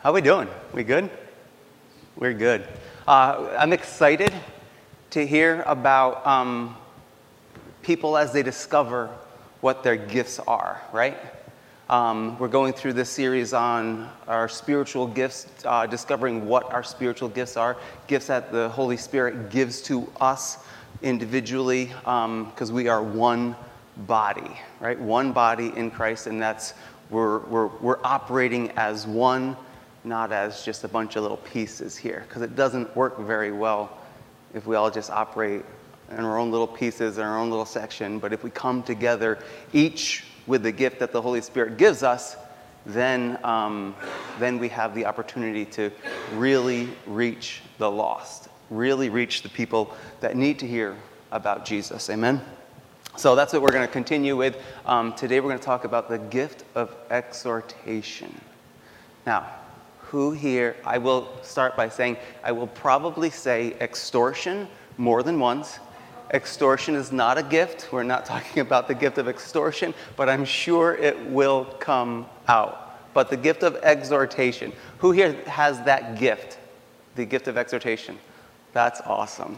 How we doing? We good? We're good. I'm excited to hear about people as they discover what their gifts are, right? We're going through this series on our spiritual gifts, discovering what our spiritual gifts are, gifts that the Holy Spirit gives to us individually, because we are one body, right? One body in Christ, and that's we're operating as one, not as just a bunch of little pieces here, because it doesn't work very well if we all just operate in our own little pieces, in our own little section. But if we come together, each with the gift that the Holy Spirit gives us, then we have the opportunity to really reach the lost, really reach the people that need to hear about Jesus. Amen? So that's what we're going to continue with. Today we're going to talk about the gift of exhortation. Now, who here, I will start by saying, I will probably say extortion more than once. Extortion is not a gift. We're not talking about the gift of extortion, but I'm sure it will come out. But the gift of exhortation, who here has that gift? The gift of exhortation. That's awesome.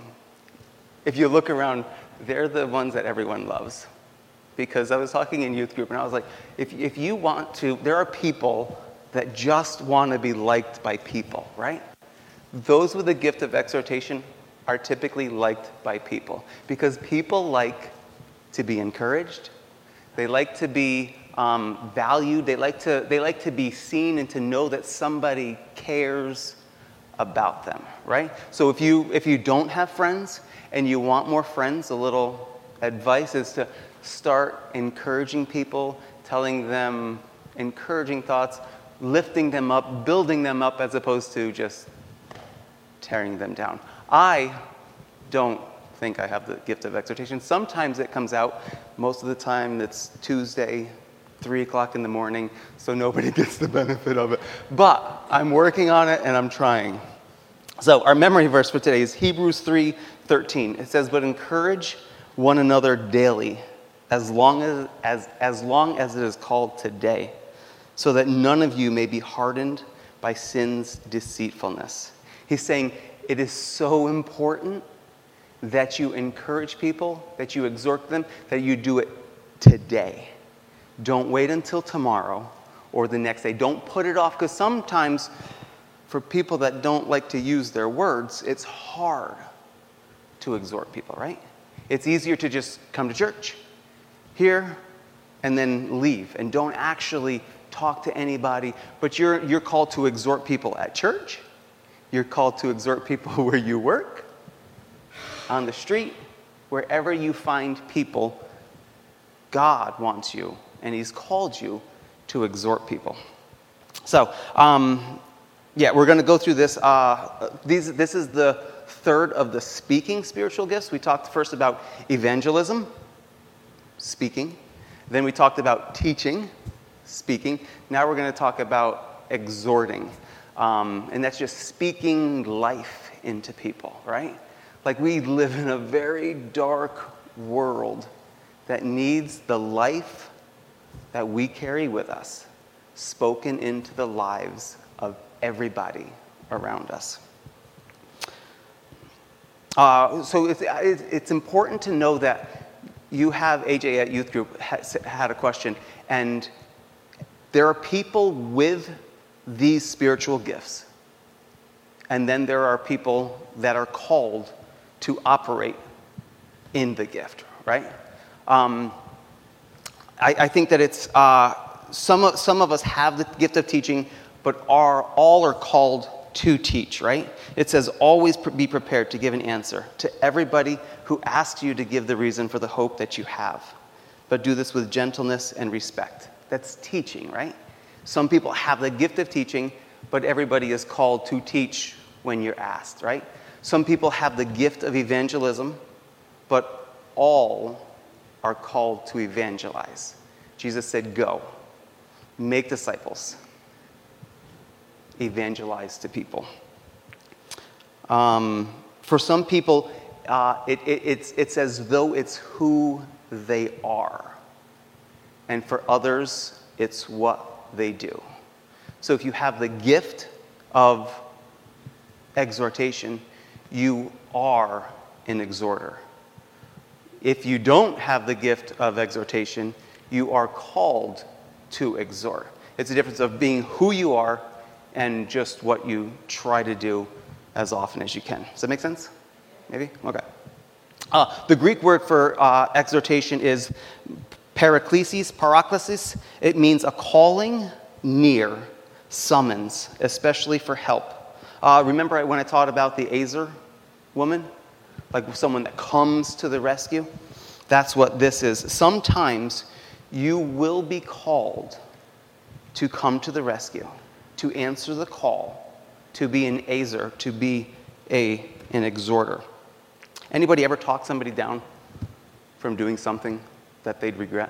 If you look around, they're the ones that everyone loves. Because I was talking in youth group and I was like, if you want to, there are people that just want to be liked by people, right? Those with the gift of exhortation are typically liked by people because people like to be encouraged. They like to be valued. They like to be seen and to know that somebody cares about them, right? So if you don't have friends and you want more friends, a little advice is to start encouraging people, telling them encouraging thoughts, lifting them up, building them up, as opposed to just tearing them down. I don't think I have the gift of exhortation. Sometimes it comes out. Most of the time it's Tuesday, 3 o'clock in the morning, so nobody gets the benefit of it. But I'm working on it and I'm trying. So our memory verse for today is Hebrews 3:13. It says, "But encourage one another daily, as long as it is called today, so that none of you may be hardened by sin's deceitfulness." He's saying it is so important that you encourage people, that you exhort them, that you do it today. Don't wait until tomorrow or the next day. Don't put it off, because sometimes for people that don't like to use their words, it's hard to exhort people, right? It's easier to just come to church, hear, and then leave, and don't actually talk to anybody. But you're called to exhort people at church. You're called to exhort people where you work, on the street, wherever you find people. God wants you, and He's called you to exhort people. So, we're going to go through this. This is the third of the speaking spiritual gifts. We talked first about evangelism, speaking. Then we talked about teaching, speaking. Now we're going to talk about exhorting. And that's just speaking life into people, right? Like, we live in a very dark world that needs the life that we carry with us spoken into the lives of everybody around us. So it's important to know that you have AJ at youth group had a question, and there are people with these spiritual gifts, and then there are people that are called to operate in the gift, right? I think that it's some of us have the gift of teaching, but all are called to teach, right? It says, "Always be prepared to give an answer to everybody who asks you to give the reason for the hope that you have, but do this with gentleness and respect." That's teaching, right? Some people have the gift of teaching, but everybody is called to teach when you're asked, right? Some people have the gift of evangelism, but all are called to evangelize. Jesus said, "Go, make disciples, evangelize to people." For some people, it's as though it's who they are. And for others, it's what they do. So if you have the gift of exhortation, you are an exhorter. If you don't have the gift of exhortation, you are called to exhort. It's a difference of being who you are and just what you try to do as often as you can. Does that make sense? Maybe? Okay. The Greek word for exhortation is paraklesis. It means a calling near, summons, especially for help. Remember when I taught about the Azer woman? Like someone that comes to the rescue? That's what this is. Sometimes you will be called to come to the rescue, to answer the call, to be an Azer, to be an exhorter. Anybody ever talk somebody down from doing something that they'd regret?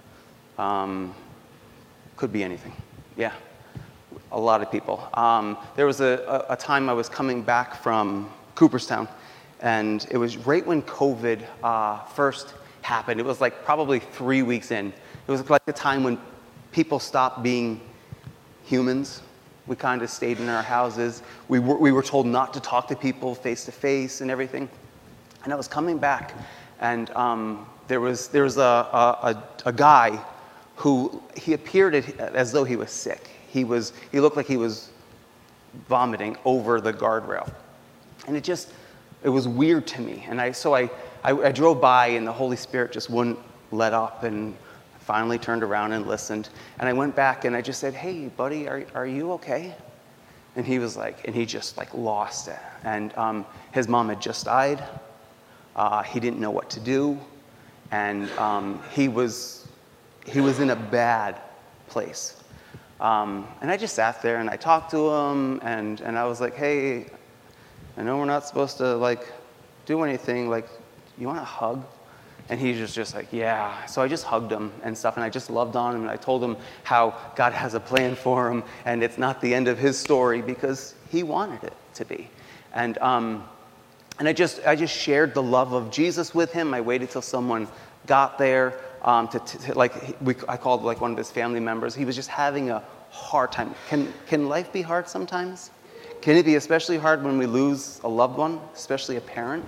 Could be anything. Yeah, a lot of people. There was a time I was coming back from Cooperstown, and it was right when COVID first happened. It was like probably 3 weeks in. It was like the time when people stopped being humans. We kind of stayed in our houses. We were told not to talk to people face to face and everything. And I was coming back, and there was a guy who he appeared as though he was sick. He looked like he was vomiting over the guardrail, and it was weird to me. And I drove by, and the Holy Spirit just wouldn't let up, and I finally turned around and listened. And I went back and I just said, "Hey, buddy, are you okay?" And he was like, and he just like lost it. And his mom had just died. He didn't know what to do, and he was in a bad place. And I just sat there and I talked to him, and I was like, "Hey, I know we're not supposed to like do anything. Like, you want a hug?" And he was just like, "Yeah." So I just hugged him and stuff, and I just loved on him, and I told him how God has a plan for him, and it's not the end of his story because he wanted it to be. And I just shared the love of Jesus with him. I waited till someone got there I called like one of his family members. He was just having a hard time. Can life be hard sometimes? Can it be especially hard when we lose a loved one, especially a parent?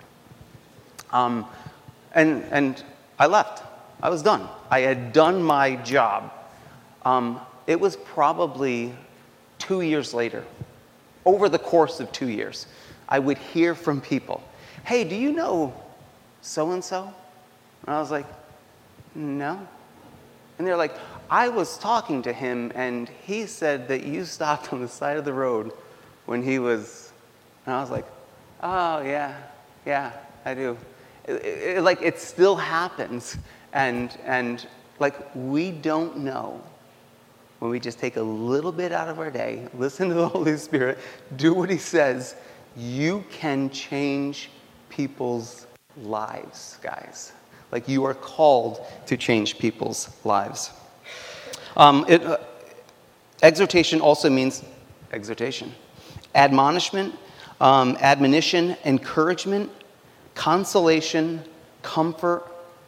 And I left. I was done. I had done my job. It was probably 2 years later, over the course of 2 years, I would hear from people, "Hey, do you know so-and-so?" And I was like, "No." And they're like, "I was talking to him, and he said that you stopped on the side of the road when he was..." And I was like, "Oh, yeah, I do." It still happens. And like, we don't know when we just take a little bit out of our day, listen to the Holy Spirit, do what he says, you can change people's lives, guys. Like, you are called to change people's lives. Exhortation also means exhortation. Admonishment, admonition, encouragement, consolation, comfort,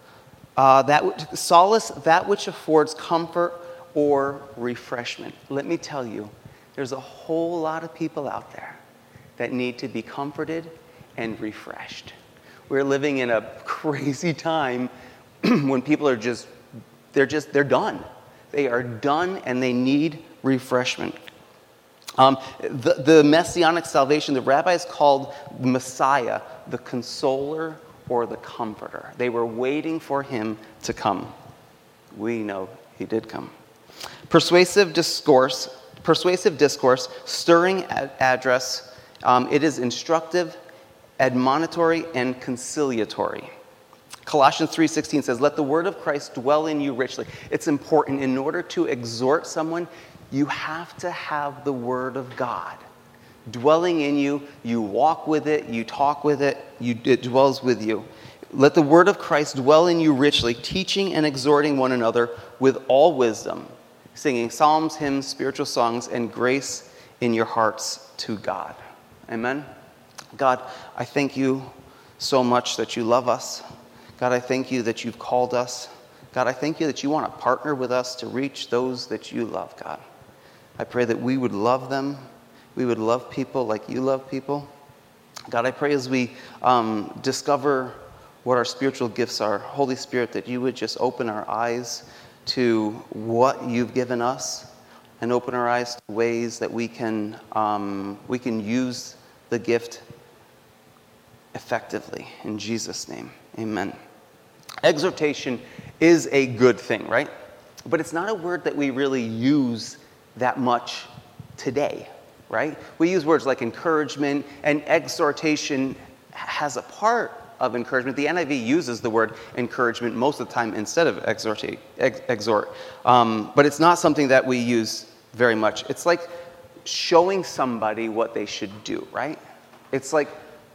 solace, that which affords comfort or refreshment. Let me tell you, there's a whole lot of people out there that need to be comforted and refreshed. We're living in a crazy time when people are they're done. They are done and they need refreshment. The messianic salvation, the rabbis called Messiah the consoler or the comforter. They were waiting for him to come. We know he did come. Persuasive discourse, stirring address. It is instructive, admonitory, and conciliatory. Colossians 3:16 says, "Let the word of Christ dwell in you richly." It's important. In order to exhort someone, you have to have the word of God dwelling in you. You walk with it, you talk with it, it dwells with you. Let the word of Christ dwell in you richly, teaching and exhorting one another with all wisdom, singing psalms, hymns, spiritual songs, and grace in your hearts to God. Amen. God, I thank you so much that you love us. God, I thank you that you've called us. God, I thank you that you want to partner with us to reach those that you love, God. I pray that we would love them. we would love people like you love people. God, I pray as we discover what our spiritual gifts are, Holy Spirit, that you would just open our eyes to what you've given us and open our eyes to ways that we can use the gift effectively. In Jesus' name, amen. Exhortation is a good thing, right? But it's not a word that we really use that much today, right? We use words like encouragement, and exhortation has a part of encouragement. The NIV uses the word encouragement most of the time instead of exhort. But it's not something that we use very much. It's like showing somebody what they should do, right? It's like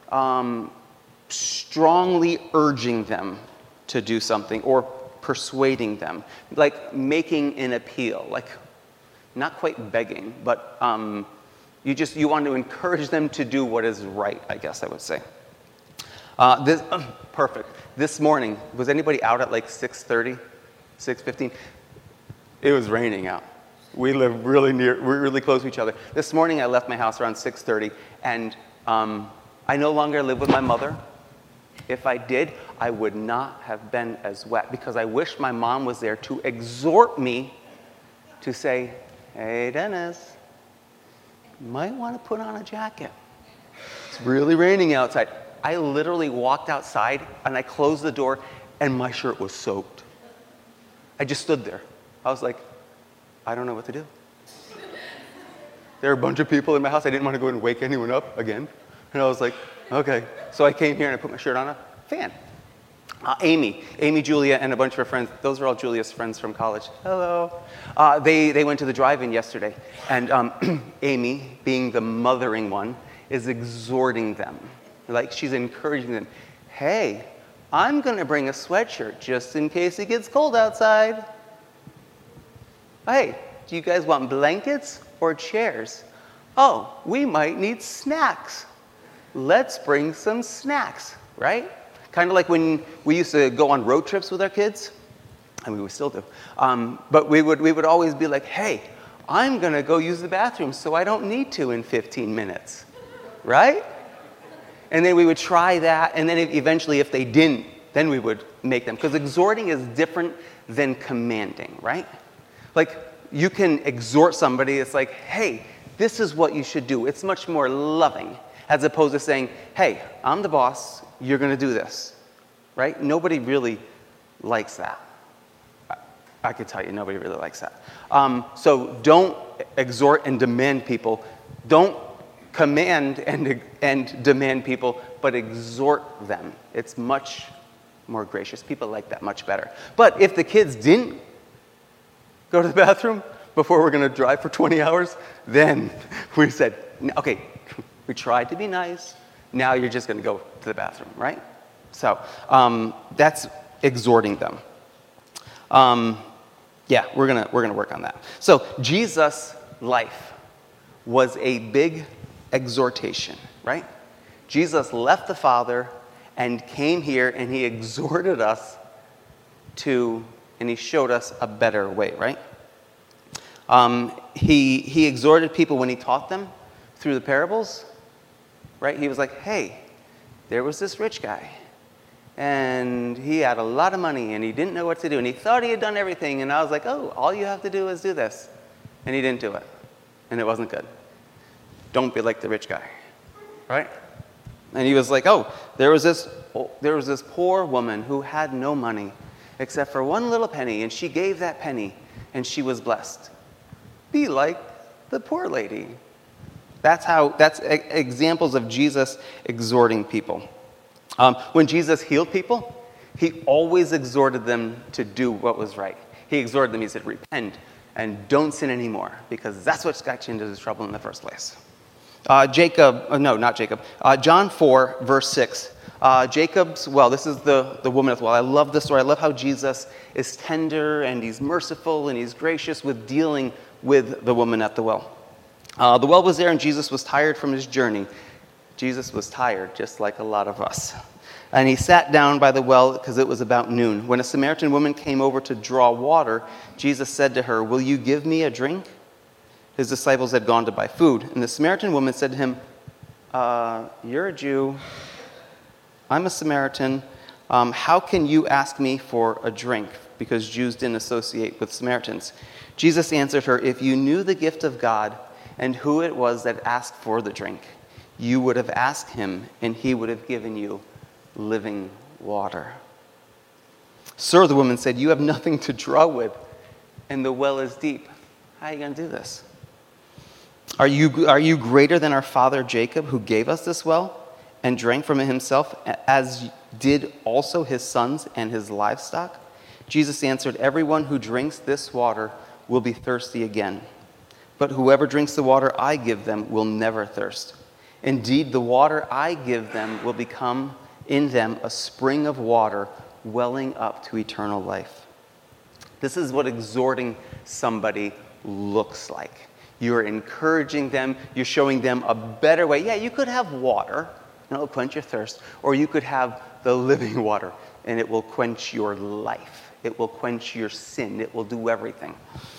strongly urging them to do something or persuading them, like making an appeal, like not quite begging, but you want to encourage them to do what is right, I guess I would say. Perfect. This morning, was anybody out at like 6:30, 6:15? It was raining out. We live we're really close to each other. This morning I left my house around 6:30, and I no longer live with my mother. If I did, I would not have been as wet, because I wish my mom was there to exhort me to say, hey, Dennis, you might want to put on a jacket. It's really raining outside. I literally walked outside, and I closed the door, and my shirt was soaked. I just stood there. I was like, I don't know what to do. There were a bunch of people in my house. I didn't want to go and wake anyone up again. And I was like, okay. So I came here, and I put my shirt on a fan. Amy, Julia, and a bunch of her friends. Those are all Julia's friends from college. Hello. They went to the drive-in yesterday. And Amy, being the mothering one, is exhorting them. Like, she's encouraging them. Hey, I'm going to bring a sweatshirt just in case it gets cold outside. Hey, do you guys want blankets or chairs? Oh, we might need snacks. Let's bring some snacks, right? Kind of like when we used to go on road trips with our kids. I mean, we still do. But we would always be like, hey, I'm going to go use the bathroom so I don't need to in 15 minutes, right? And then we would try that, and then eventually if they didn't, then we would make them. Because exhorting is different than commanding, right? Like, you can exhort somebody, it's like, hey, this is what you should do. It's much more loving, as opposed to saying, hey, I'm the boss, you're going to do this, right? Nobody really likes that. I could tell you, nobody really likes that. So don't exhort and demand people. Don't command and demand people, but exhort them. It's much more gracious. People like that much better. But if the kids didn't go to the bathroom before we're going to drive for 20 hours, then we said, okay, we tried to be nice. Now you're just going to go to the bathroom, right? So that's exhorting them. Yeah, we're gonna work on that. So Jesus' life was a big exhortation, right? Jesus left the Father and came here, and he exhorted us and he showed us a better way, right? He exhorted people when he taught them through the parables, right? He was like, hey, there was this rich guy, and he had a lot of money, and he didn't know what to do, and he thought he had done everything, and I was like, oh, all you have to do is do this. And he didn't do it, and it wasn't good. Don't be like the rich guy, right? And he was like, oh, there was this poor woman who had no money except for one little penny, and she gave that penny, and she was blessed. Be like the poor lady. That's examples of Jesus exhorting people. When Jesus healed people, he always exhorted them to do what was right. He exhorted them, he said, repent and don't sin anymore, because that's what got you into this trouble in the first place. John 4, verse 6. Jacob's well, this is the woman at the well. I love this story. I love how Jesus is tender, and he's merciful, and he's gracious with dealing with the woman at the well. The well was there, and Jesus was tired from his journey. Jesus was tired, just like a lot of us. And he sat down by the well because it was about noon. When a Samaritan woman came over to draw water, Jesus said to her, will you give me a drink? His disciples had gone to buy food. And the Samaritan woman said to him, you're a Jew, I'm a Samaritan. How can you ask me for a drink? Because Jews didn't associate with Samaritans. Jesus answered her, if you knew the gift of God and who it was that asked for the drink, you would have asked him, and he would have given you living water. Sir, the woman said, you have nothing to draw with, and the well is deep. How are you going to do this? Are you greater than our father Jacob, who gave us this well and drank from it himself, as did also his sons and his livestock? Jesus answered, everyone who drinks this water will be thirsty again. But whoever drinks the water I give them will never thirst. Indeed, the water I give them will become in them a spring of water welling up to eternal life. This is what exhorting somebody looks like. You're encouraging them. You're showing them a better way. Yeah, you could have water, and it'll quench your thirst. Or you could have the living water, and it will quench your life. It will quench your sin. It will do everything.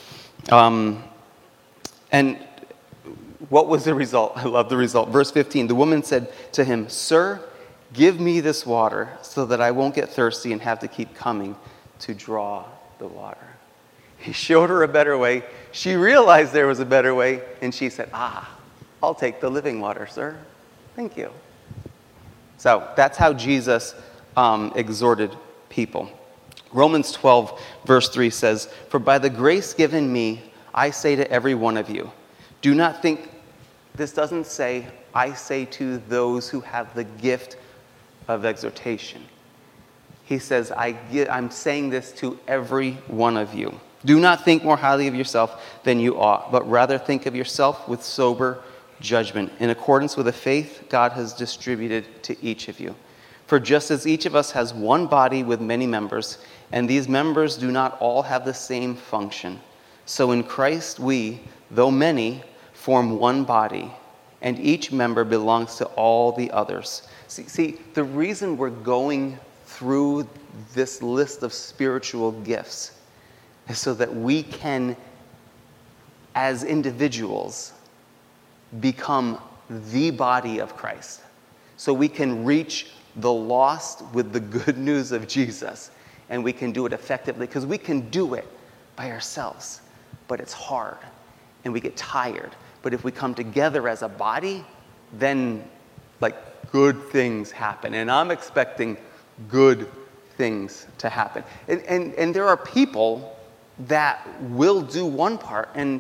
And what was the result? I love the result. Verse 15, the woman said to him, Sir, give me this water so that I won't get thirsty and have to keep coming to draw the water. He showed her a better way. She realized there was a better way, and she said, I'll take the living water, sir. Thank you. So that's how Jesus exhorted people. Romans 12, verse 3 says, For by the grace given me, I say to every one of you, do not think, this doesn't say, I say to those who have the gift of exhortation. He says, I'm saying this to every one of you. Do not think more highly of yourself than you ought, but rather think of yourself with sober judgment, in accordance with the faith God has distributed to each of you. For just as each of us has one body with many members, and these members do not all have the same function, so in Christ we, though many, form one body, and each member belongs to all the others. See, the reason we're going through this list of spiritual gifts is so that we can, as individuals, become the body of Christ. So we can reach the lost with the good news of Jesus, and we can do it effectively, because we can do it by ourselves, but it's hard, and we get tired. But if we come together as a body, then good things happen, and I'm expecting good things to happen. And there are people that will do one part, and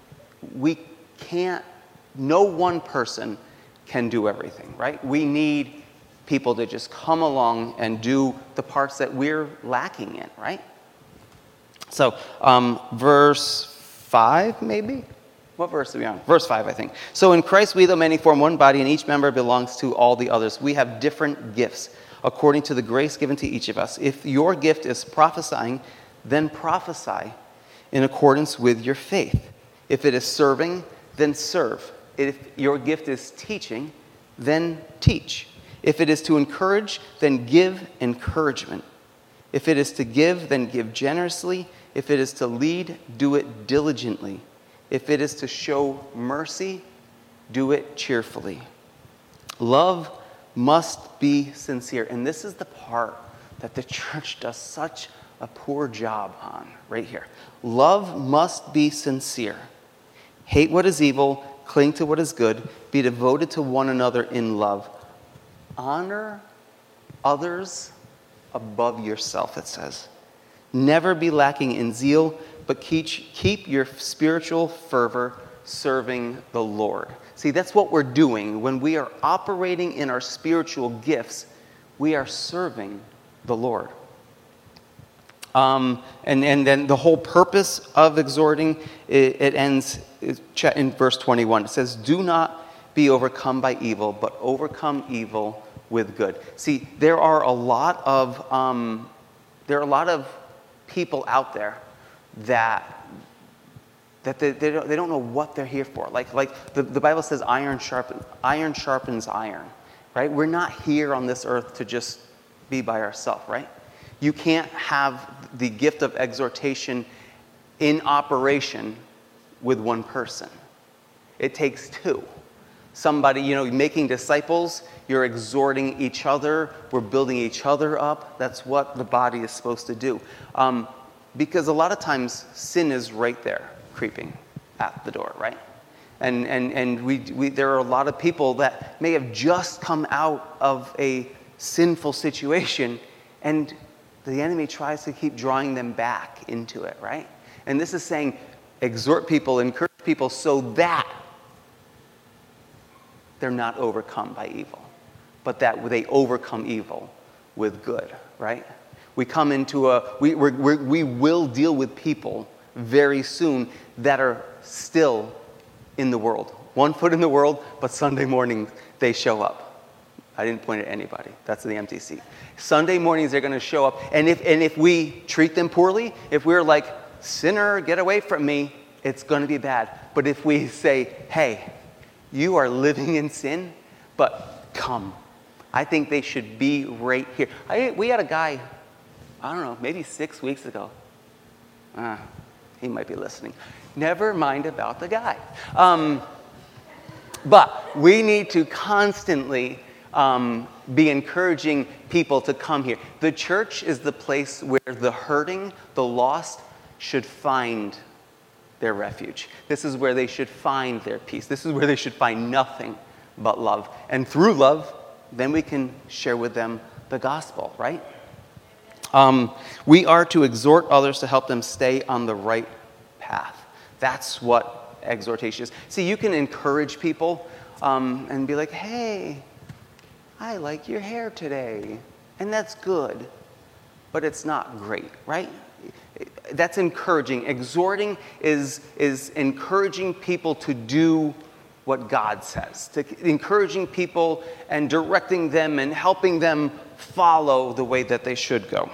no one person can do everything, right? We need people to just come along and do the parts that we're lacking in, right? So, verse 5, maybe? What verse are we on? Verse 5, I think. So in Christ we, though many, form one body, and each member belongs to all the others. We have different gifts according to the grace given to each of us. If your gift is prophesying, then prophesy in accordance with your faith. If it is serving, then serve. If your gift is teaching, then teach. If it is to encourage, then give encouragement. If it is to give, then give generously. If it is to lead, do it diligently. If it is to show mercy, do it cheerfully. Love must be sincere. And this is the part that the church does such a poor job on, right here. Love must be sincere. Hate what is evil, cling to what is good, be devoted to one another in love. Honor others above yourself, it says. Never be lacking in zeal, but keep your spiritual fervor serving the Lord. See, that's what we're doing. When we are operating in our spiritual gifts, we are serving the Lord. And then the whole purpose of exhorting, it ends in verse 21. It says, do not be overcome by evil, but overcome evil with good. See, there are a lot of people out there that they don't know what they're here for. Like the Bible says, iron sharpens iron, right? We're not here on this earth to just be by ourselves, right? You can't have the gift of exhortation in operation with one person. It takes two. Somebody, making disciples, you're exhorting each other, we're building each other up. That's what the body is supposed to do. Because a lot of times sin is right there, creeping at the door, right? And we there are a lot of people that may have just come out of a sinful situation, and the enemy tries to keep drawing them back into it, right? And this is saying, exhort people, encourage people so that they're not overcome by evil, but that they overcome evil with good, right? We come into we will deal with people very soon that are still in the world. One foot in the world, but Sunday morning they show up. I didn't point at anybody. That's the MTC. Sunday mornings they're going to show up, and if we treat them poorly, if we're like, sinner, get away from me, it's going to be bad. But if we say, hey, you are living in sin, but come. I think they should be right here. We had a guy, I don't know, maybe 6 weeks ago. He might be listening. Never mind about the guy. But we need to constantly be encouraging people to come here. The church is the place where the hurting, the lost, should find their refuge. This is where they should find their peace. This is where they should find nothing but love. And through love, then we can share with them the gospel, right? We are to exhort others to help them stay on the right path. That's what exhortation is. See, you can encourage people and be like, hey, I like your hair today. And that's good, but it's not great, right? That's encouraging. Exhorting is encouraging people to do what God says, encouraging people and directing them and helping them follow the way that they should go.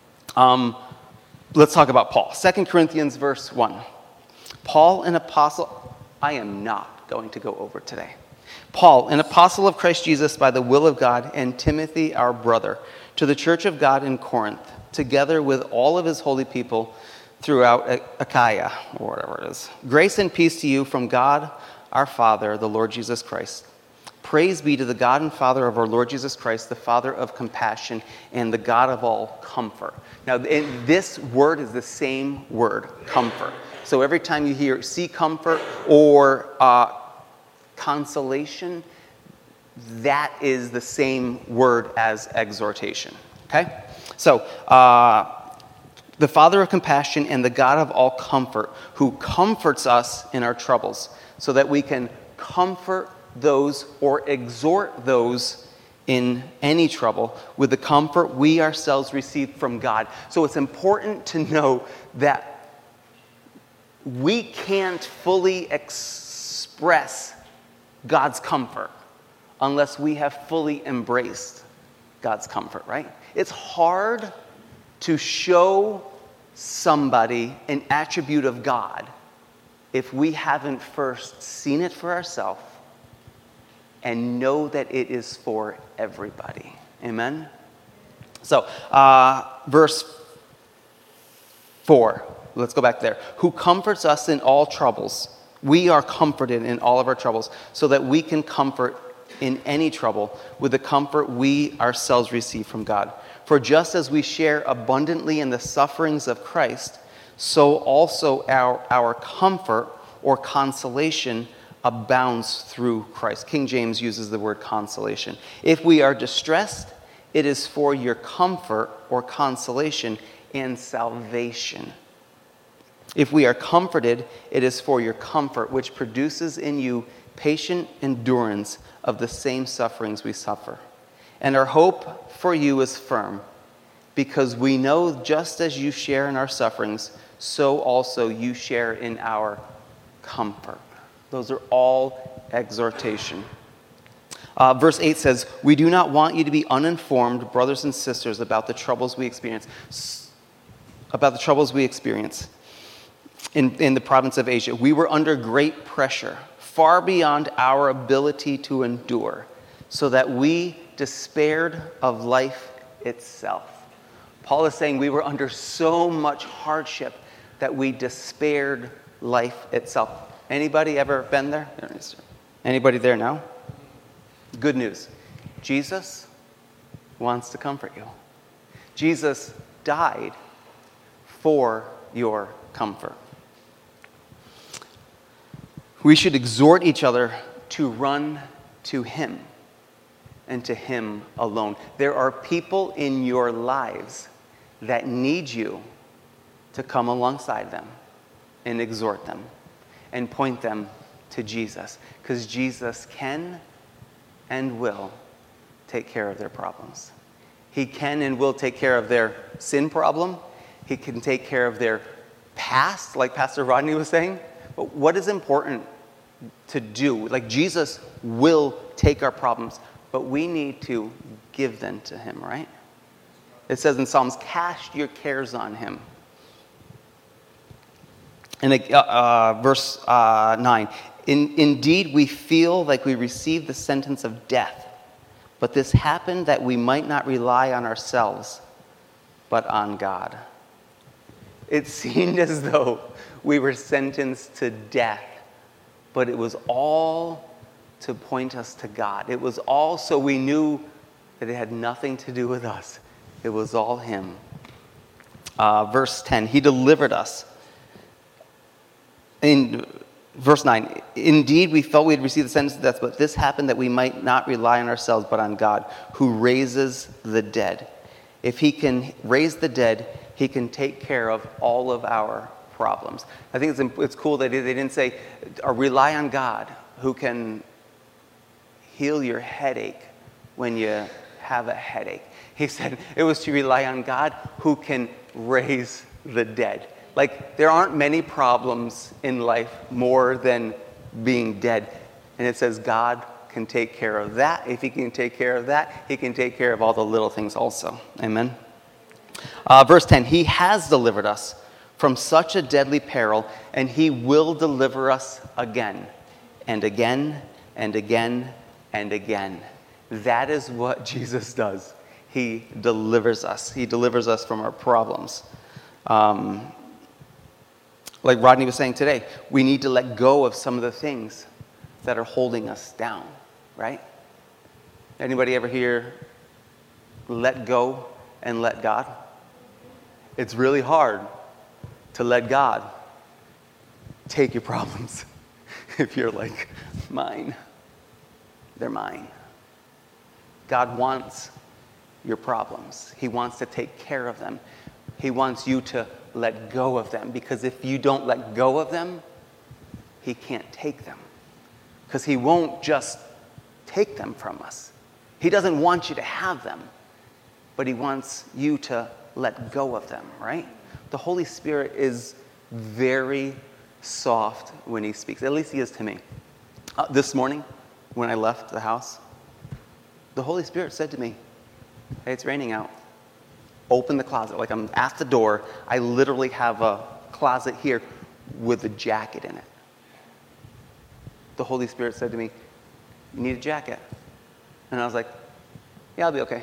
Let's talk about Paul. 2 Corinthians verse 1. Paul, an apostle, I am not going to go over today. Paul, an apostle of Christ Jesus by the will of God, and Timothy, our brother, to the church of God in Corinth, together with all of his holy people throughout Achaia, or whatever it is. Grace and peace to you from God, our Father, the Lord Jesus Christ. Praise be to the God and Father of our Lord Jesus Christ, the Father of compassion and the God of all comfort. Now, this word is the same word, comfort. So every time you see comfort or consolation, that is the same word as exhortation. Okay? So, the Father of compassion and the God of all comfort, who comforts us in our troubles, so that we can comfort those or exhort those in any trouble with the comfort we ourselves receive from God. So it's important to know that we can't fully express God's comfort unless we have fully embraced God's comfort, right? It's hard to show somebody an attribute of God if we haven't first seen it for ourselves and know that it is for everybody. Amen? So, verse 4. Let's go back there. Who comforts us in all troubles. We are comforted in all of our troubles so that we can comfort in any trouble with the comfort we ourselves receive from God. For just as we share abundantly in the sufferings of Christ, so also our comfort or consolation abounds through Christ. King James uses the word consolation. If we are distressed, it is for your comfort or consolation and salvation. If we are comforted, it is for your comfort, which produces in you patient endurance of the same sufferings we suffer. And our hope for you is firm, because we know just as you share in our sufferings, so also you share in our comfort. Those are all exhortation. Verse 8 says, we do not want you to be uninformed, brothers and sisters, about the troubles we experience. In the province of Asia. We were under great pressure, far beyond our ability to endure, so that we despaired of life itself. Paul is saying we were under so much hardship that we despaired life itself. Anybody ever been there? Anybody there now? Good news. Jesus wants to comfort you. Jesus died for your comfort. We should exhort each other to run to him and to him alone. There are people in your lives that need you to come alongside them and exhort them and point them to Jesus, because Jesus can and will take care of their problems. He can and will take care of their sin problem. He can take care of their past, like Pastor Rodney was saying. But what is important to do? Like, Jesus will take our problems, but we need to give them to him, right? It says in Psalms, cast your cares on him. And verse 9, indeed we feel like we received the sentence of death, but this happened that we might not rely on ourselves, but on God. It seemed as though we were sentenced to death, but it was all to point us to God. It was all so we knew that it had nothing to do with us. It was all him. Verse 10, he delivered us. In verse 9, indeed we felt we had received the sentence of death, but this happened that we might not rely on ourselves, but on God, who raises the dead. If he can raise the dead, he can take care of all of our problems. I think it's cool that they didn't say, or rely on God, who can heal your headache when you have a headache. He said it was to rely on God, who can raise the dead. Like, there aren't many problems in life more than being dead. And it says God can take care of that. If he can take care of that, he can take care of all the little things also. Amen. Verse 10, he has delivered us from such a deadly peril, and he will deliver us again and again and again and again. That is what Jesus does. He delivers us. He delivers us from our problems. Like Rodney was saying today, we need to let go of some of the things that are holding us down, right? Anybody ever hear let go and let God? It's really hard to let God take your problems. If you're like, mine, they're mine. God wants your problems. He wants to take care of them. He wants you to let go of them, because if you don't let go of them, he can't take them. Because he won't just take them from us. He doesn't want you to have them, but he wants you to let go of them, right? The Holy Spirit is very soft when he speaks. At least he is to me. This morning, when I left the house, the Holy Spirit said to me, hey, it's raining out. Open the closet. Like, I'm at the door. I literally have a closet here with a jacket in it. The Holy Spirit said to me, you need a jacket? And I was like, yeah, I'll be okay.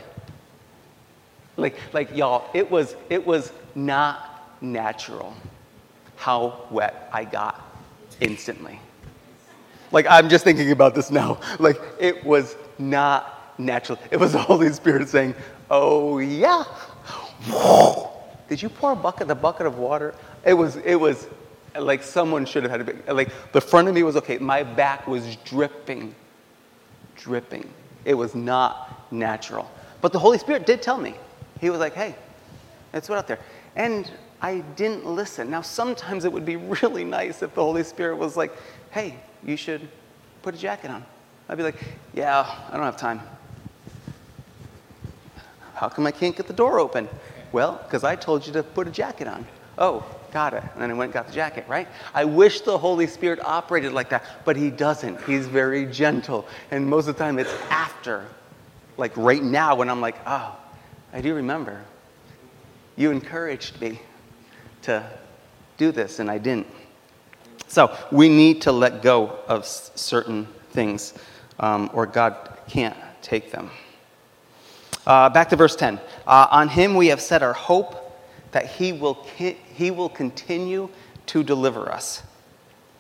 Like y'all, it was not natural how wet I got instantly. Like, I'm just thinking about this now. Like, it was not natural. It was the Holy Spirit saying, oh yeah. Did you pour the bucket of water? It was like someone should have had a big, like, the front of me was okay. My back was dripping. It was not natural. But the Holy Spirit did tell me. He was like, hey, it's wet out there. And I didn't listen. Now, sometimes it would be really nice if the Holy Spirit was like, hey, you should put a jacket on. I'd be like, yeah, I don't have time. How come I can't get the door open? Well, because I told you to put a jacket on. Oh, got it. And then I went and got the jacket, right? I wish the Holy Spirit operated like that, but he doesn't. He's very gentle. And most of the time it's after, like right now, when I'm like, oh, I do remember. You encouraged me to do this, and I didn't. So we need to let go of certain things, or God can't take them. Back to verse 10. On him we have set our hope that he will continue to deliver us.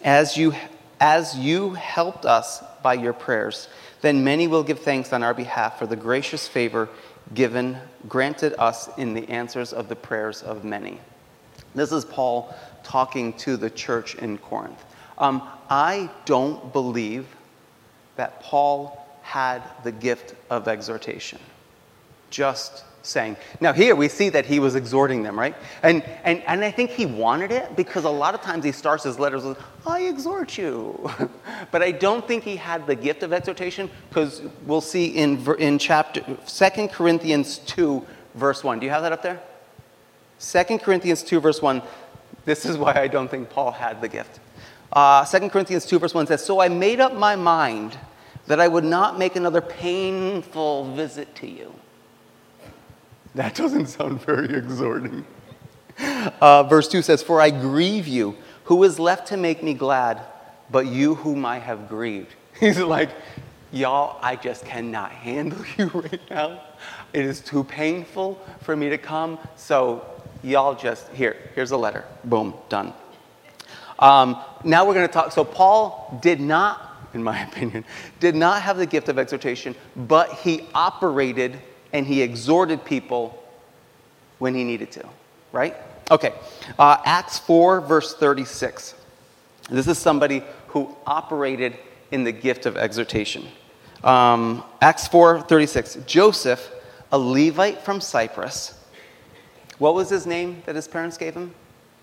as you helped us by your prayers, then many will give thanks on our behalf for the gracious favor granted us in the answers of the prayers of many. This is Paul talking to the church in Corinth. I don't believe that Paul had the gift of exhortation. Just saying. Now here we see that he was exhorting them, right? And I think he wanted it because a lot of times he starts his letters with, I exhort you. But I don't think he had the gift of exhortation because we'll see in chapter 2 Corinthians 2, verse 1. Do you have that up there? 2 Corinthians 2, verse 1. This is why I don't think Paul had the gift. 2 Corinthians 2, verse 1 says, So I made up my mind that I would not make another painful visit to you. That doesn't sound very exhorting. Verse 2 says, For I grieve you. Who is left to make me glad, but you whom I have grieved? He's like, y'all, I just cannot handle you right now. It is too painful for me to come. So y'all just, here's a letter. Boom, done. Now we're going to talk. So Paul did not, in my opinion, did not have the gift of exhortation, but he operated and he exhorted people when he needed to, right? Okay, Acts 4, verse 36. This is somebody who operated in the gift of exhortation. Acts 4, 36. Joseph, a Levite from Cyprus. What was his name that his parents gave him?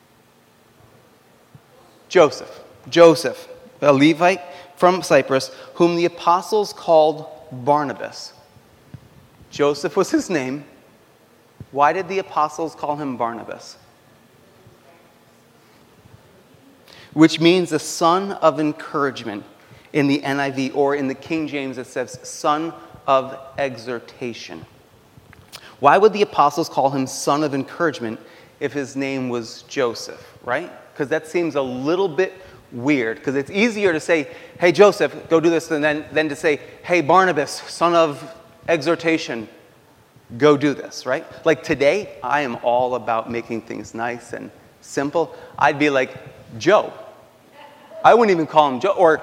Joseph, a Levite from Cyprus, whom the apostles called Barnabas. Joseph was his name. Why did the apostles call him Barnabas? Which means the son of encouragement in the NIV, or in the King James it says son of exhortation. Why would the apostles call him son of encouragement if his name was Joseph, right? Because that seems a little bit weird, because it's easier to say, hey, Joseph, go do this, than to say, hey, Barnabas, son of exhortation, go do this, right? Like today, I am all about making things nice and simple. I'd be like, Joe. I wouldn't even call him Joe, or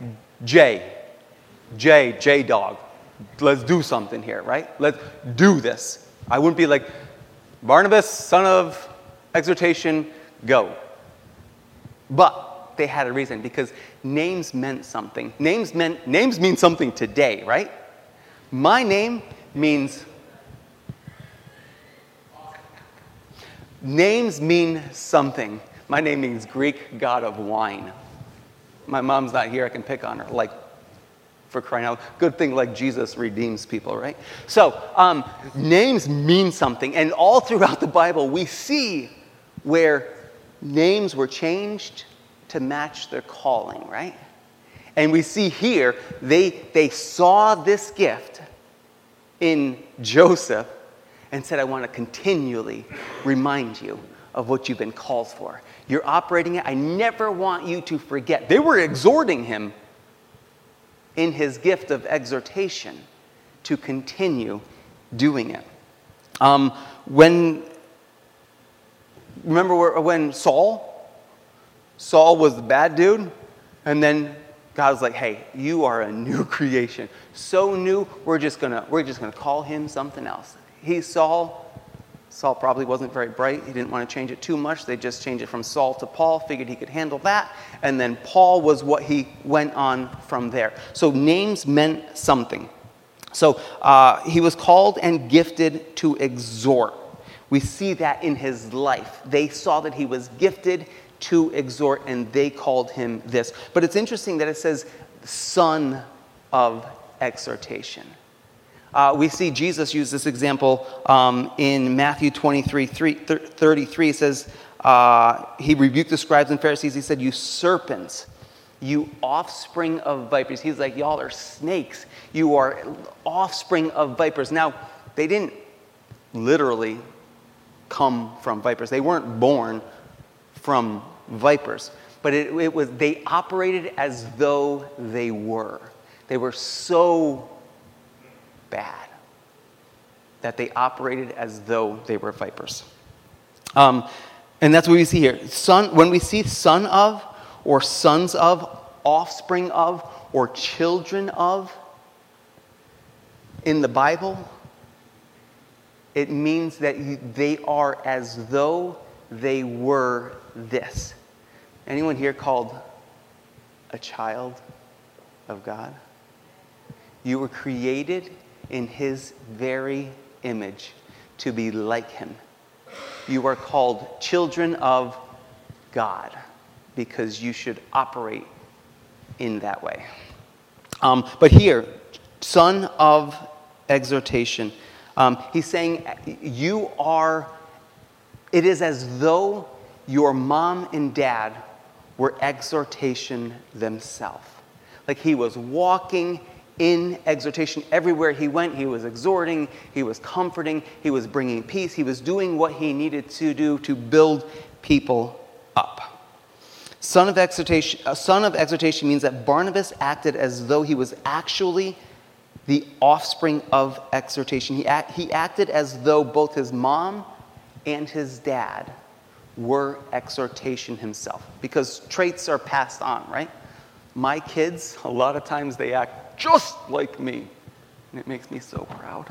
J-Dog. Let's do something here, right? Let's do this. I wouldn't be like, Barnabas, son of exhortation, go. But they had a reason, because names meant something. Names mean something today, right? My name means... Names mean something. My name means Greek god of wine. My mom's not here, I can pick on her. Like, for crying out, good thing like Jesus redeems people, right? So, names mean something. And all throughout the Bible, we see where names were changed to match their calling, right? And we see here, they saw this gift in Joseph and said, I want to continually remind you of what you've been called for. You're operating it. I never want you to forget. They were exhorting him in his gift of exhortation to continue doing it. Remember when Saul was the bad dude, and then God was like, hey, you are a new creation. So new, we're just gonna call him something else. Saul probably wasn't very bright. He didn't want to change it too much. They just changed it from Saul to Paul, figured he could handle that. And then Paul was what he went on from there. So names meant something. So he was called and gifted to exhort. We see that in his life. They saw that he was gifted to exhort, and they called him this. But it's interesting that it says son of exhortation. We see Jesus use this example in Matthew 33. It says, he rebuked the scribes and Pharisees. He said, you serpents, you offspring of vipers. He's like, y'all are snakes. You are offspring of vipers. Now, they didn't literally come from vipers. They weren't born from vipers. But it was, they operated as though they were. They were so bad that they operated as though they were vipers. And that's what we see here. When we see son of, or sons of, offspring of, or children of. In the Bible, it means that they are as though they were this. Anyone here called a child of God? You were created in His very image to be like Him. You are called children of God because you should operate in that way. But here, son of exhortation, he's saying it is as though your mom and dad were exhortation themselves. Like he was walking in exhortation. Everywhere he went, he was exhorting, he was comforting, he was bringing peace, he was doing what he needed to do to build people up. Son of exhortation means that Barnabas acted as though he was actually the offspring of exhortation. He acted as though both his mom and his dad were exhortation himself. Because traits are passed on, right? My kids, a lot of times they act just like me. And it makes me so proud.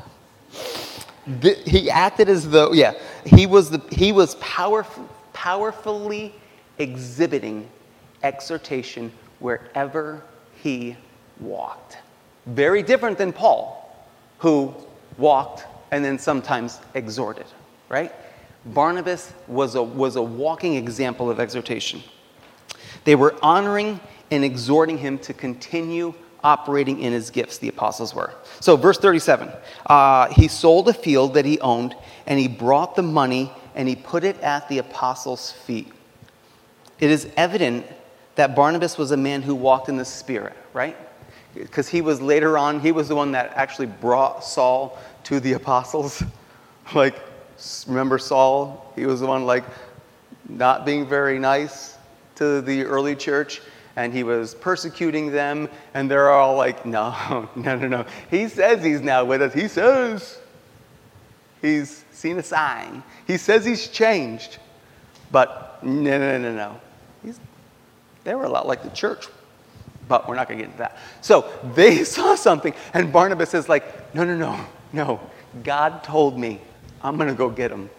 He acted as though, he was powerfully exhibiting exhortation wherever he walked. Very different than Paul, who walked and then sometimes exhorted, right? Barnabas was a walking example of exhortation. They were honoring and exhorting him to continue operating in his gifts, the apostles were. So verse 37, he sold a field that he owned, and he brought the money, and he put it at the apostles' feet. It is evident that Barnabas was a man who walked in the Spirit, right? Because he was the one that actually brought Saul to the apostles. Like, remember Saul? He was the one, not being very nice to the early church, and he was persecuting them, and they're all like, no. He says he's now with us. He says he's seen a sign. He says he's changed. But no. They were a lot like the church, but we're not going to get into that. So they saw something, and Barnabas is like, no. God told me I'm going to go get him.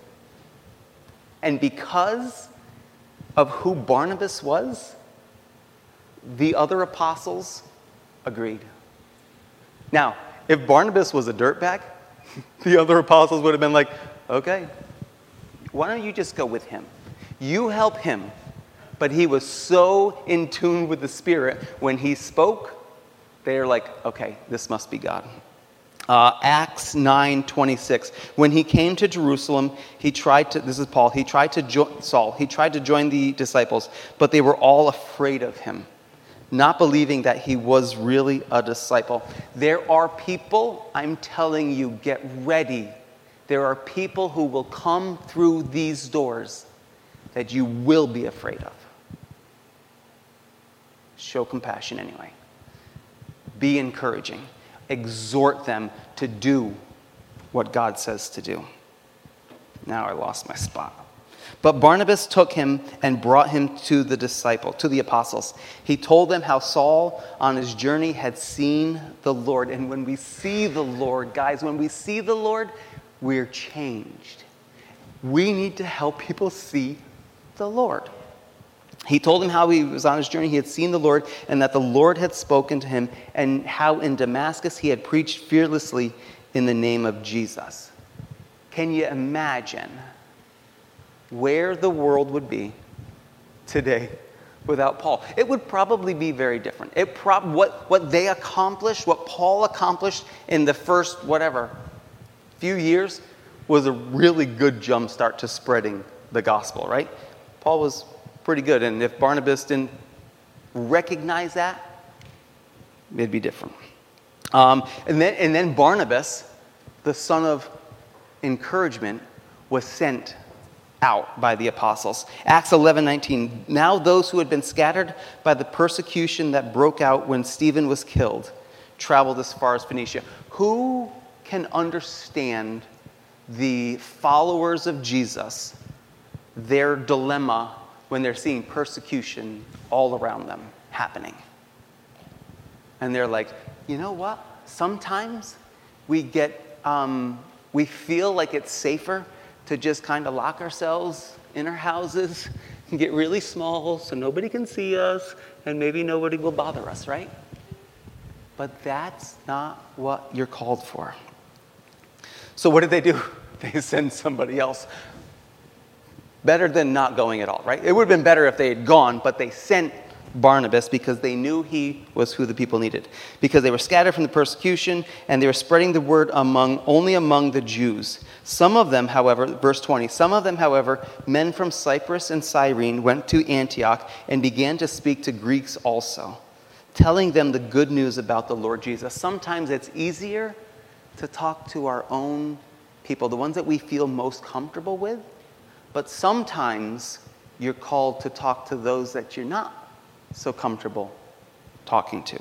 And because of who Barnabas was, the other apostles agreed. Now, if Barnabas was a dirtbag, the other apostles would have been like, okay, why don't you just go with him? You help him. But he was so in tune with the Spirit, when he spoke, they are like, okay, this must be God. Acts 9:26. When he came to Jerusalem, this is Paul, he tried to join the disciples, but they were all afraid of him, not believing that he was really a disciple. There are people, I'm telling you, get ready. There are people who will come through these doors that you will be afraid of. Show compassion anyway. Be encouraging. Exhort them to do what God says to do. Now I lost my spot. But Barnabas took him and brought him to the apostles. He told them how Saul on his journey had seen the Lord. And when we see the Lord, guys, we're changed. We need to help people see the Lord. He told him how he was on his journey, he had seen the Lord, and that the Lord had spoken to him, and how in Damascus he had preached fearlessly in the name of Jesus. Can you imagine where the world would be today without Paul? It would probably be very different. What they accomplished, what Paul accomplished in the first, few years, was a really good jump start to spreading the gospel, right? Paul was pretty good, and if Barnabas didn't recognize that, it'd be different. And then Barnabas, the son of encouragement, was sent out by the apostles. Acts 11:19. Now those who had been scattered by the persecution that broke out when Stephen was killed traveled as far as Phoenicia. Who can understand the followers of Jesus, their dilemma when they're seeing persecution all around them happening. And they're like, you know what? Sometimes we feel like it's safer to just kind of lock ourselves in our houses and get really small so nobody can see us and maybe nobody will bother us, right? But that's not what you're called for. So what did they do? They send somebody else. Better than not going at all, right? It would have been better if they had gone, but they sent Barnabas because they knew he was who the people needed. Because they were scattered from the persecution and they were spreading the word only among the Jews. Some of them, however, verse 20, some of them, however, men from Cyprus and Cyrene went to Antioch and began to speak to Greeks also, telling them the good news about the Lord Jesus. Sometimes it's easier to talk to our own people, the ones that we feel most comfortable with, but sometimes you're called to talk to those that you're not so comfortable talking to.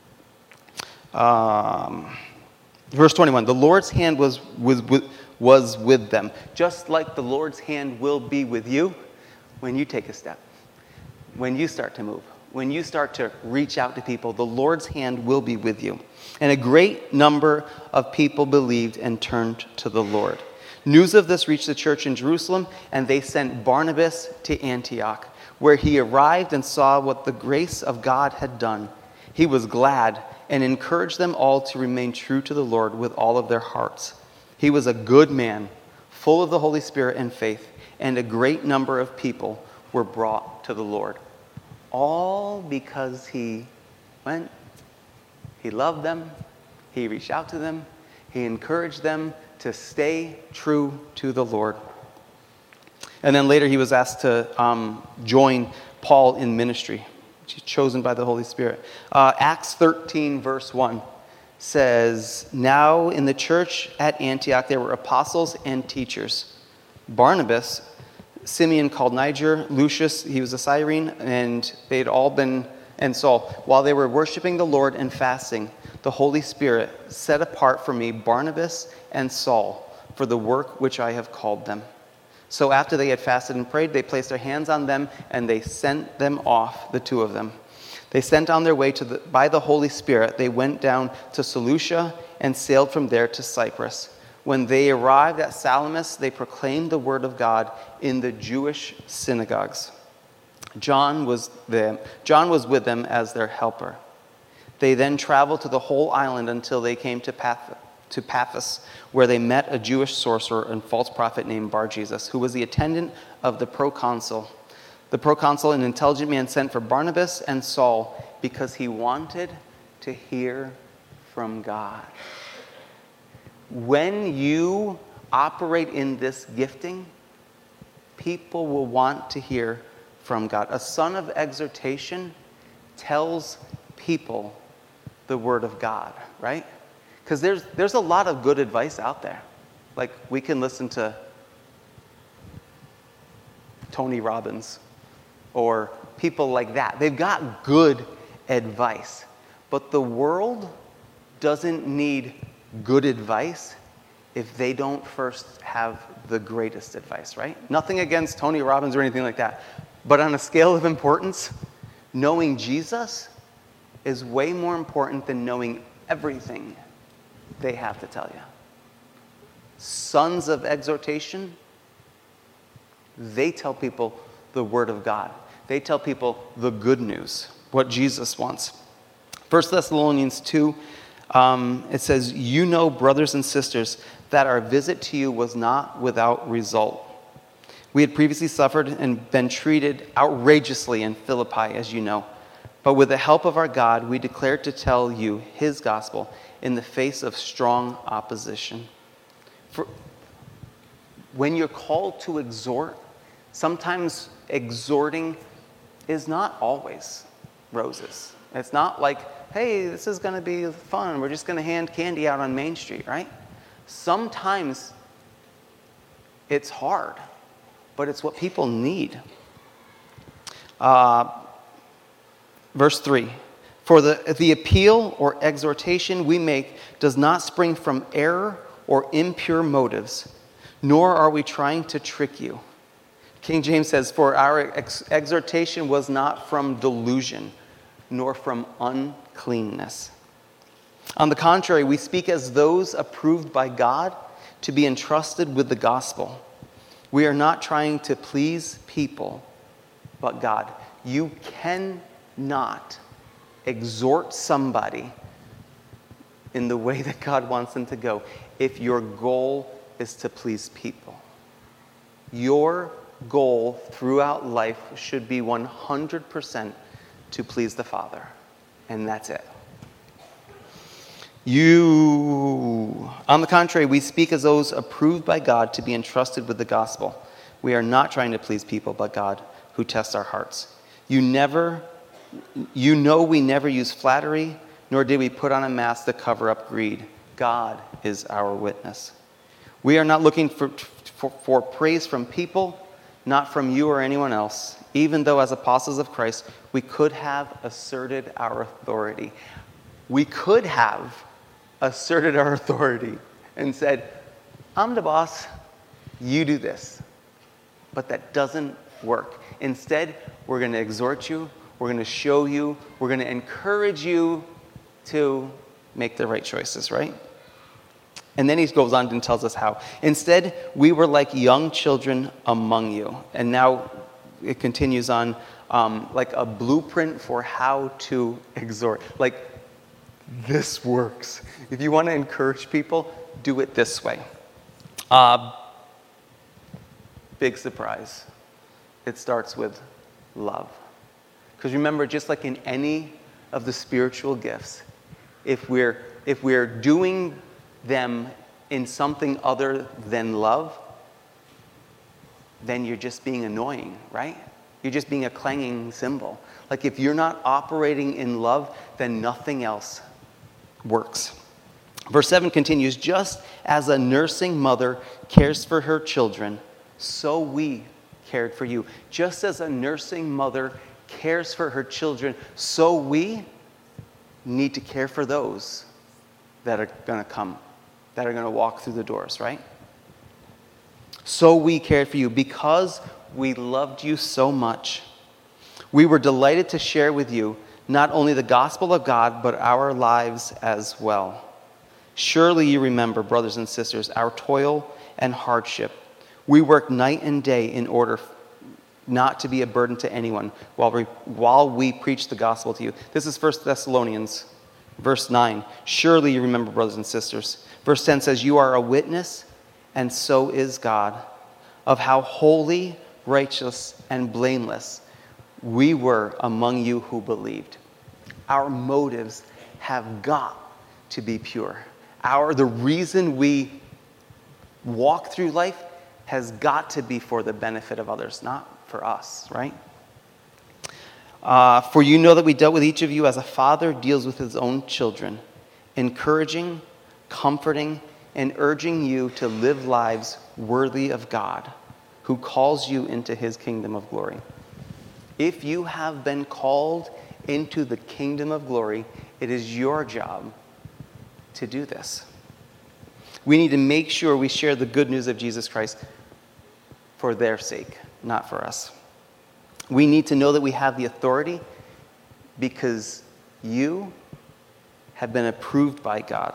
Verse 21, the Lord's hand was with them, just like the Lord's hand will be with you when you take a step, when you start to move, when you start to reach out to people. The Lord's hand will be with you. And a great number of people believed and turned to the Lord. News of this reached the church in Jerusalem, and they sent Barnabas to Antioch, where he arrived and saw what the grace of God had done. He was glad and encouraged them all to remain true to the Lord with all of their hearts. He was a good man, full of the Holy Spirit and faith, and a great number of people were brought to the Lord. All because he went, he loved them, he reached out to them, he encouraged them to stay true to the Lord. And then later he was asked to join Paul in ministry, which is chosen by the Holy Spirit. Acts 13, verse 1 says, now in the church at Antioch there were apostles and teachers. Barnabas, Simeon called Niger, Lucius, he was a Cyrene, and they'd all been, and Saul. While they were worshiping the Lord and fasting, the Holy Spirit set apart for me Barnabas and Saul for the work which I have called them. So after they had fasted and prayed, they placed their hands on them and they sent them off, the two of them. They sent on their way by the Holy Spirit. They went down to Seleucia and sailed from there to Cyprus. When they arrived at Salamis, they proclaimed the word of God in the Jewish synagogues. John was with them as their helper. They then traveled to the whole island until they came to Paphos, where they met a Jewish sorcerer and false prophet named Bar-Jesus, who was the attendant of the proconsul. The proconsul, an intelligent man, sent for Barnabas and Saul because he wanted to hear from God. When you operate in this gifting, people will want to hear from God. A son of exhortation tells people the word of God, right? Because there's a lot of good advice out there. Like, we can listen to Tony Robbins or people like that. They've got good advice. But the world doesn't need good advice if they don't first have the greatest advice, right? Nothing against Tony Robbins or anything like that. But on a scale of importance, knowing Jesus is way more important than knowing everything they have to tell you. Sons of exhortation, they tell people the word of God. They tell people the good news, what Jesus wants. 1 Thessalonians 2, it says, you know, brothers and sisters, that our visit to you was not without result. We had previously suffered and been treated outrageously in Philippi, as you know. But with the help of our God, we declared to tell you his gospel in the face of strong opposition. For when you're called to exhort, sometimes exhorting is not always roses. It's not like, hey, this is going to be fun. We're just going to hand candy out on Main Street, right? Sometimes it's hard, but it's what people need. Verse 3, for the appeal or exhortation we make does not spring from error or impure motives, nor are we trying to trick you. King James says, "For our exhortation was not from delusion, nor from uncleanness. On the contrary, we speak as those approved by God to be entrusted with the gospel. We are not trying to please people, but God." You cannot exhort somebody in the way that God wants them to go if your goal is to please people. Your goal throughout life should be 100% to please the Father, and that's it. On the contrary, we speak as those approved by God to be entrusted with the gospel. We are not trying to please people, but God, who tests our hearts. You know we never use flattery, nor did we put on a mask to cover up greed. God is our witness. We are not looking for praise from people, not from you or anyone else, even though as apostles of Christ, we could have asserted our authority. We could have asserted our authority and said, "I'm the boss, you do this." But that doesn't work. Instead, we're going to exhort you, we're going to show you, we're going to encourage you to make the right choices, right? And then he goes on and tells us how. "Instead, we were like young children among you." And now it continues on like a blueprint for how to exhort. Like, this works. If you want to encourage people, do it this way. Big surprise. It starts with love. Because remember, just like in any of the spiritual gifts, if we're doing them in something other than love, then you're just being annoying, right? You're just being a clanging cymbal. Like, if you're not operating in love, then nothing else works. Verse 7 continues, "Just as a nursing mother cares for her children, so we cared for you." Just as a nursing mother cares for her children, so we need to care for those that are going to come, that are going to walk through the doors, right? So we cared for you because we loved you so much. We were delighted to share with you not only the gospel of God, but our lives as well. Surely you remember, brothers and sisters, our toil and hardship. We worked night and day in order not to be a burden to anyone while we preach the gospel to you. This is 1 Thessalonians, verse 9. Surely you remember, brothers and sisters. Verse 10 says, "You are a witness, and so is God, of how holy, righteous, and blameless we were among you who believed." Our motives have got to be pure. The reason we walk through life has got to be for the benefit of others, not for us, right? "For you know that we dealt with each of you as a father deals with his own children, encouraging, comforting, and urging you to live lives worthy of God, who calls you into his kingdom of glory." If you have been called into the kingdom of glory, it is your job to do this. We need to make sure we share the good news of Jesus Christ for their sake, not for us. We need to know that we have the authority because you have been approved by God.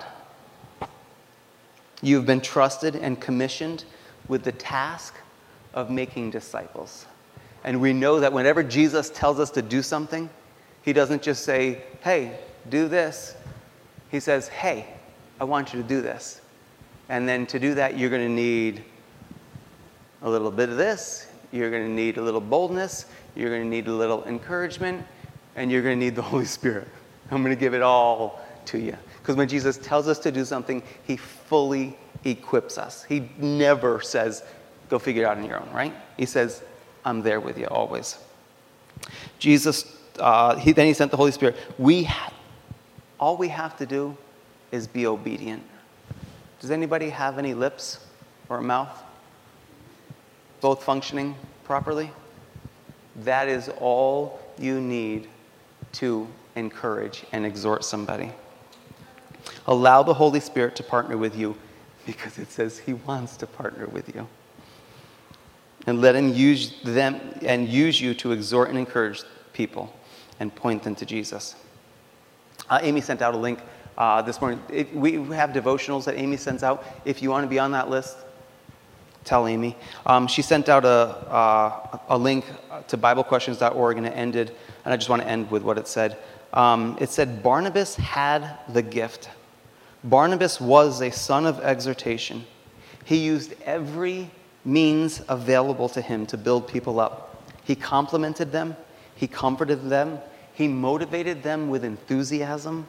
You have been trusted and commissioned with the task of making disciples. And we know that whenever Jesus tells us to do something, he doesn't just say, "Hey, do this." He says, "Hey, I want you to do this. And then to do that, you're going to need a little bit of this. You're going to need a little boldness. You're going to need a little encouragement. And you're going to need the Holy Spirit. I'm going to give it all to you." Because when Jesus tells us to do something, he fully equips us. He never says, "Go figure it out on your own," right? He says, "I'm there with you always." Jesus, then he sent the Holy Spirit. All we have to do is be obedient. Does anybody have any lips or a mouth? Both functioning properly? That is all you need to encourage and exhort somebody. Allow the Holy Spirit to partner with you because it says he wants to partner with you. And let him use them and use you to exhort and encourage people and point them to Jesus. Amy sent out a link this morning. We have devotionals that Amy sends out. If you want to be on that list, tell Amy. She sent out a link to BibleQuestions.org, and it ended, and I just want to end with what it said. It said, Barnabas had the gift. Barnabas was a son of exhortation. He used every means available to him to build people up. He complimented them. He comforted them. He motivated them with enthusiasm.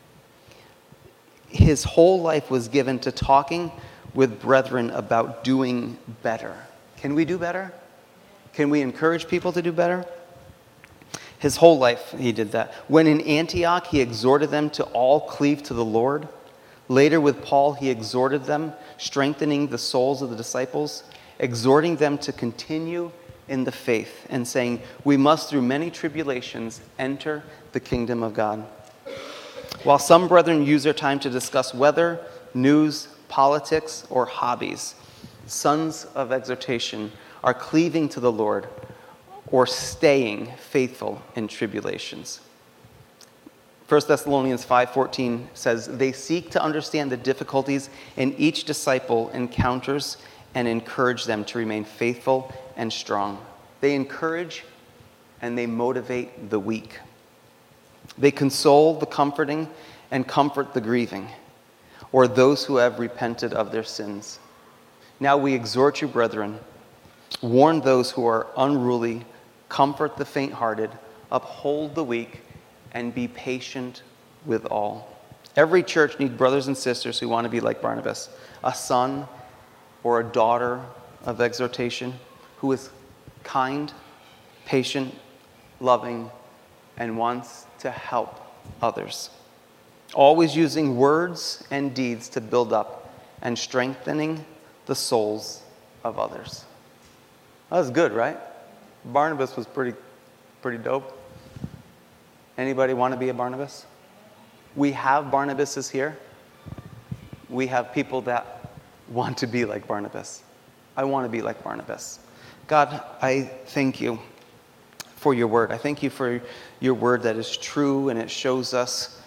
His whole life was given to talking with brethren about doing better. Can we do better? Can we encourage people to do better? His whole life he did that. When in Antioch, he exhorted them to all cleave to the Lord. Later with Paul, he exhorted them, strengthening the souls of the disciples, exhorting them to continue in the faith, and saying, we must through many tribulations enter the kingdom of God. While some brethren use their time to discuss weather, news, politics, or hobbies, sons of exhortation are cleaving to the Lord or staying faithful in tribulations. 1 Thessalonians 5:14 says, they seek to understand the difficulties in each disciple encounters and encourage them to remain faithful and strong. They encourage and they motivate the weak. They console the comforting and comfort the grieving, or those who have repented of their sins. Now we exhort you, brethren, warn those who are unruly, comfort the faint-hearted, uphold the weak, and be patient with all. Every church needs brothers and sisters who want to be like Barnabas, a son or a daughter of exhortation, who is kind, patient, loving, and wants to help others. Always using words and deeds to build up and strengthening the souls of others. That was good, right? Barnabas was pretty dope. Anybody want to be a Barnabas? We have Barnabases here. We have people that want to be like Barnabas. I want to be like Barnabas. God, I thank you for your word. I thank you for your word that is true, and it shows us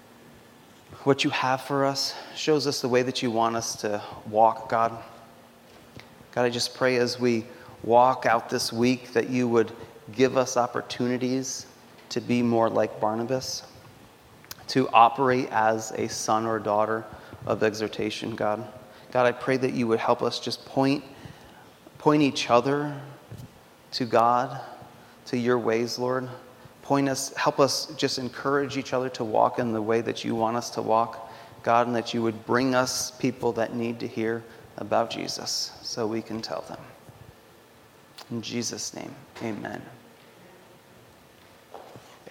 what you have for us, shows us the way that you want us to walk, God. God, I just pray as we walk out this week that you would give us opportunities to be more like Barnabas, to operate as a son or daughter of exhortation, God. God, I pray that you would help us just point each other to God, to your ways, Lord. Help us just encourage each other to walk in the way that you want us to walk, God, and that you would bring us people that need to hear about Jesus so we can tell them. In Jesus' name, amen.